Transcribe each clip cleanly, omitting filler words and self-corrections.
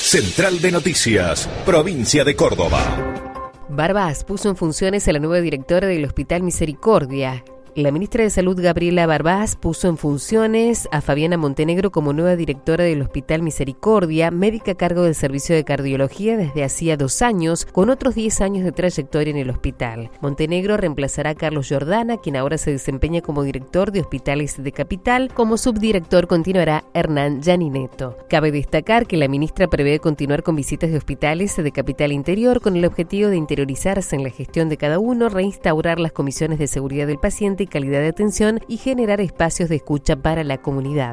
Central de Noticias, Provincia de Córdoba. Barbás puso en funciones a la nueva directora del Hospital Misericordia. La ministra de Salud, Gabriela Barbás, puso en funciones a Fabiana Montenegro como nueva directora del Hospital Misericordia, médica a cargo del servicio de cardiología desde hacía 2 años, con otros 10 años de trayectoria en el hospital. Montenegro reemplazará a Carlos Jordana, quien ahora se desempeña como director de hospitales de Capital. Como subdirector continuará Hernán Gianineto. Cabe destacar que la ministra prevé continuar con visitas de hospitales de Capital Interior con el objetivo de interiorizarse en la gestión de cada uno, reinstaurar las comisiones de seguridad del paciente y calidad de atención y generar espacios de escucha para la comunidad.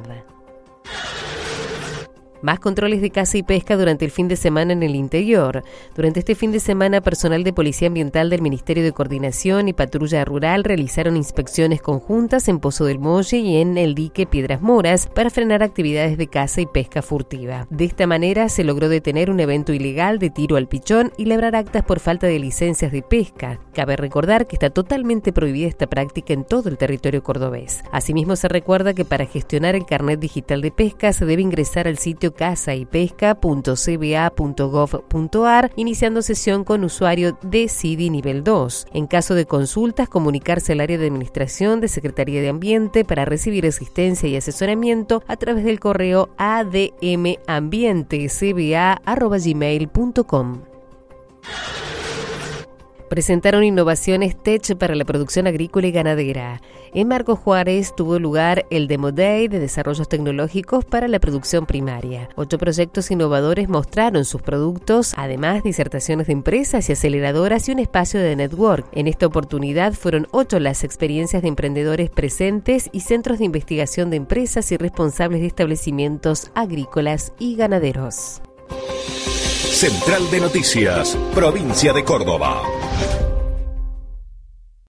Más controles de caza y pesca durante el fin de semana en el interior. Durante este fin de semana, personal de Policía Ambiental del Ministerio de Coordinación y Patrulla Rural realizaron inspecciones conjuntas en Pozo del Molle y en el dique Piedras Moras para frenar actividades de caza y pesca furtiva. De esta manera, se logró detener un evento ilegal de tiro al pichón y labrar actas por falta de licencias de pesca. Cabe recordar que está totalmente prohibida esta práctica en todo el territorio cordobés. Asimismo, se recuerda que para gestionar el carnet digital de pesca se debe ingresar al sitio casaypesca.cba.gov.ar, iniciando sesión con usuario de CIDI nivel 2. En caso de consultas, comunicarse al área de administración de Secretaría de Ambiente para recibir asistencia y asesoramiento a través del correo admambientecba@gmail.com. Presentaron innovaciones Tech para la producción agrícola y ganadera. En Marcos Juárez tuvo lugar el Demo Day de desarrollos tecnológicos para la producción primaria. 8 proyectos innovadores mostraron sus productos, además disertaciones de empresas y aceleradoras y un espacio de network. En esta oportunidad fueron 8 las experiencias de emprendedores presentes y centros de investigación de empresas y responsables de establecimientos agrícolas y ganaderos. Central de Noticias, Provincia de Córdoba.